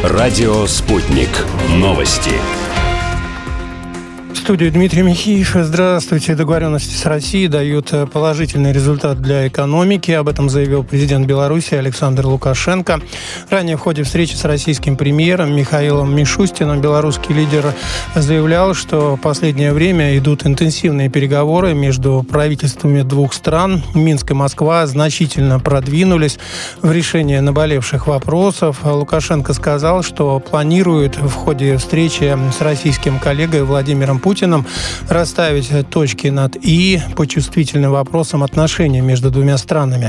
Радио «Спутник». Новости. В студии Дмитрий Михеев. Здравствуйте. Договоренности с Россией дают положительный результат для экономики. Об этом заявил президент Беларуси Александр Лукашенко. Ранее в ходе встречи с российским премьером Михаилом Мишустиным белорусский лидер заявлял, что в последнее время идут интенсивные переговоры между правительствами двух стран. Минск и Москва значительно продвинулись в решении наболевших вопросов. Лукашенко сказал, что планирует в ходе встречи с российским коллегой Владимиром Путиным расставить точки над «и» по чувствительным вопросам отношений между двумя странами.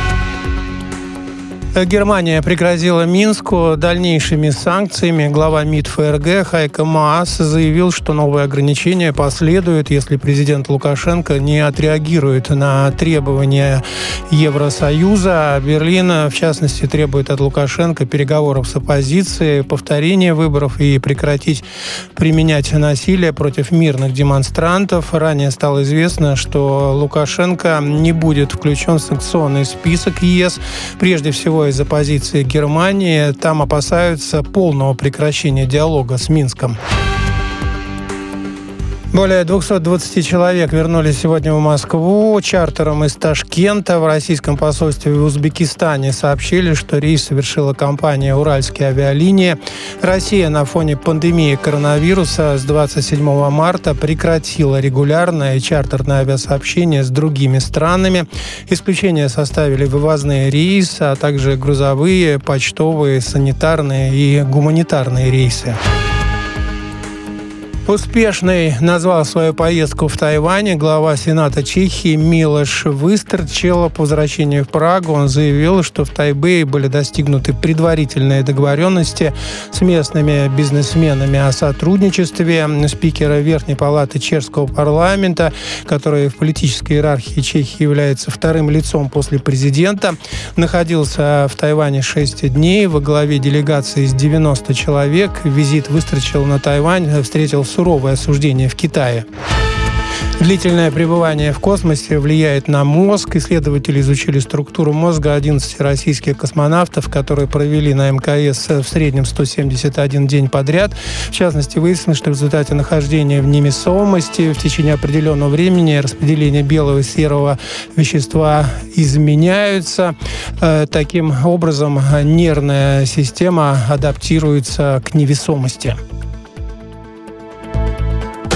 Германия пригрозила Минску дальнейшими санкциями. Глава МИД ФРГ Хайко Маас заявил, что новые ограничения последуют, если президент Лукашенко не отреагирует на требования Евросоюза. Берлин, в частности, требует от Лукашенко переговоров с оппозицией, повторения выборов и прекратить применять насилие против мирных демонстрантов. Ранее стало известно, что Лукашенко не будет включен в санкционный список ЕС, прежде всего из-за позиции Германии. Там опасаются полного прекращения диалога с Минском. Более 220 человек вернулись сегодня в Москву чартером из Ташкента. В российском посольстве в Узбекистане сообщили, что рейс совершила компания «Уральские авиалинии». Россия на фоне пандемии коронавируса с 27 марта прекратила регулярное чартерное авиасообщение с другими странами. Исключение составили вывозные рейсы, а также грузовые, почтовые, санитарные и гуманитарные рейсы. Успешной назвал свою поездку в Тайвань глава Сената Чехии Милош Выстрчил. По возвращению в Прагу он заявил, что в Тайбэе были достигнуты предварительные договоренности с местными бизнесменами о сотрудничестве. Спикер Верхней палаты чешского парламента, который в политической иерархии Чехии является вторым лицом после президента, находился в Тайване 6 дней. Во главе делегации из 90 человек визит Выстрчил на Тайвань встретил суровое осуждение в Китае. Длительное пребывание в космосе влияет на мозг. Исследователи изучили структуру мозга 11 российских космонавтов, которые провели на МКС в среднем 171 день подряд. В частности, выяснилось, что в результате нахождения в невесомости в течение определенного времени распределение белого и серого вещества изменяются. Таким образом, нервная система адаптируется к невесомости.